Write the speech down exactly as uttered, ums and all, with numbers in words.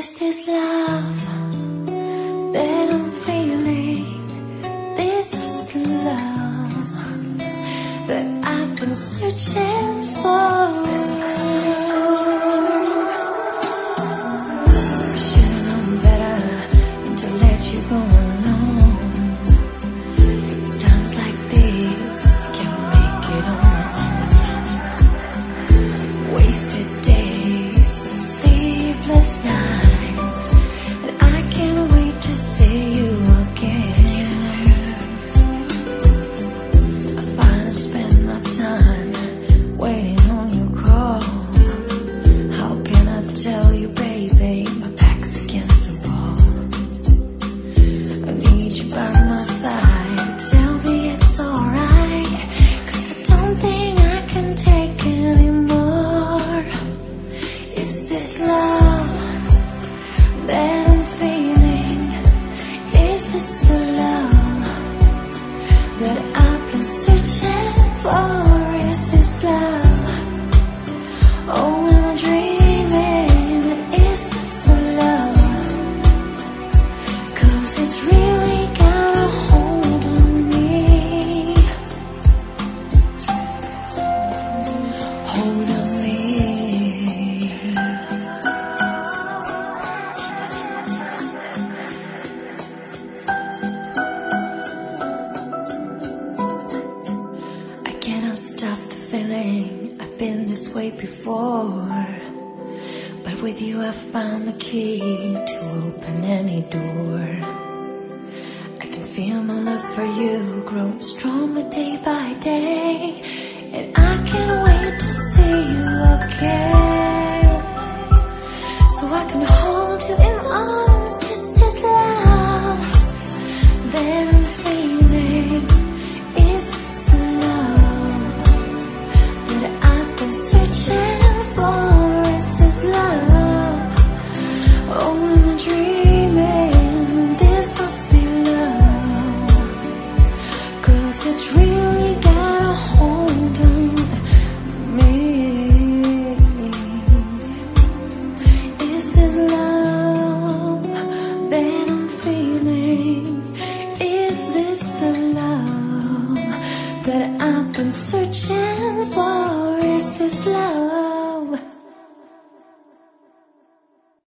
Is this love that I'm feeling? This is the love that I've been searching for. Should've known better to let you go alone. It's times like these I can't make it on. Wasted days, sleepless nights, and I can't wait to see you again. I finally spend my time waiting on your call. How can I tell you, baby, my back's against the wall. I need you by my side, tell me it's alright, 'cause I don't think I can take anymore. Is this love that I'm feeling? Is this the love that I've been searching for? Is this love? Oh, am I dreaming? Is this the love? 'Cause it's really got a hold on me. Hold on me. I cannot stop the feeling. I've been this way before, but with you I found the key to open any door. I can feel my love for you growing stronger day by day, and I can't wait to see you again, so I can hold you in arms. This is love that I'm feeling. Is this the love that I've been searching for? Is this love? Oh, am I dreaming? This must be love, 'cause it's really